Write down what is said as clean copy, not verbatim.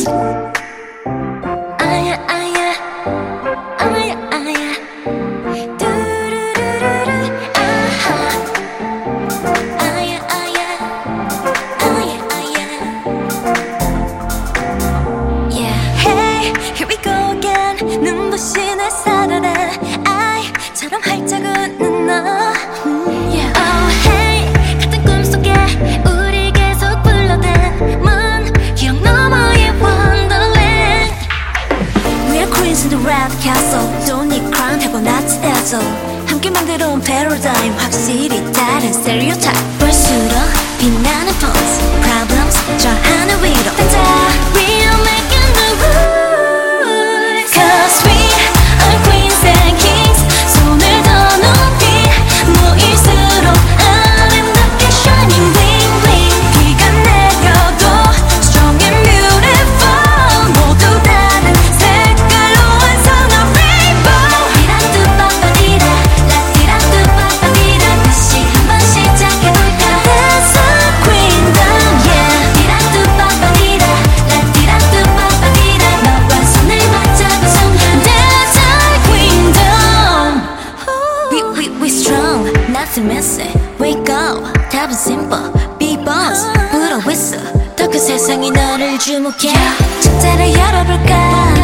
아야 아야 아야 아야 두루루루루 아하 아야 아야 아야 아야 Yeah Hey here we go again 눈부신 햇살아래 아이처럼 활짝 웃는 너 Yeah Oh hey 같은 꿈속에 우리 계속 불러댄 먼 기억 너머의 Wonderland We're queens in the red castle Don't need crown 타고났지 애써 함께 만들어온 paradigm 확실히 다른 stereotype 볼수록 빛나는 pose Problems 저 하늘 위로 다 We're making the rules Cause we are queens and kings 손을 더 높이 모일수록 아름답게 shining bling bling 비가 내려도 strong and beautiful 모두 다른 색깔로 완성한 rainbow 디라뚜빠빠디라 라디라뚜빠빠디라 다시 한번 시작해볼까 That's our queendom yeah 디라뚜빠빠디라 라디라뚜빠빠디라 너와 손을 맞잡은 순간 That's our queendom We strong nothing messy Wake up 답은 simple Be boss 불어 whistle 더 큰 세상이 너를 주목해 축제를 열어볼까